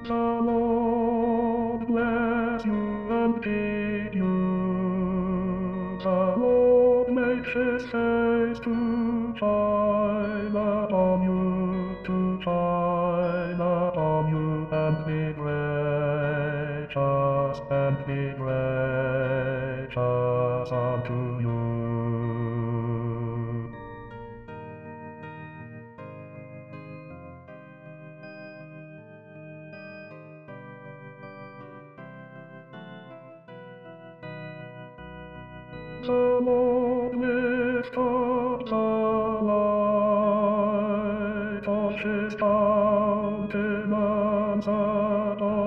The Lord bless you and keep you. The Lord make his face to shine upon you, and be gracious unto you. The Lord lift up the light of his countenance